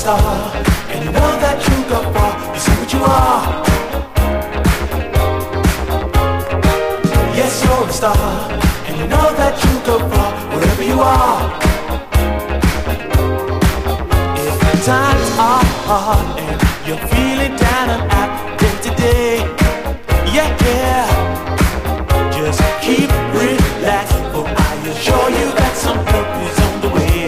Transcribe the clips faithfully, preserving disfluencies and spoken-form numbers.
star, and you know that you go far. You see what you are. Yes, you're a star, and you know that you go far wherever you are. If times are hard and you're feeling down and out day to day, yeah, yeah, just keep relaxed, for I assure you that some help is on the way.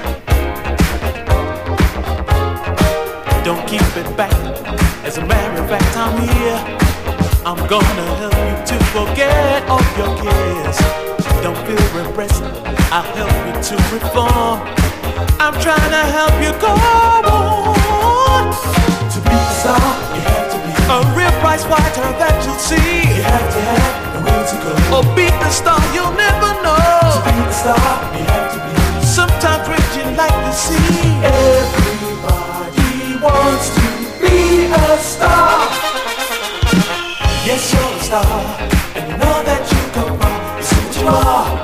Don't keep it back, as a matter of fact, I'm here. I'm gonna help you to forget all your cares. Don't feel repressed, I'll help you to reform. I'm trying to help you go on. To be the star, you have to be a real prize fighter that you'll see. You have to have the will to go. Or beat the star, you'll never know. To be the star, you have to be sometimes raging like the sea. Everybody wants to be a star. Yes, you're a star, and you know that you go far. You see what you are.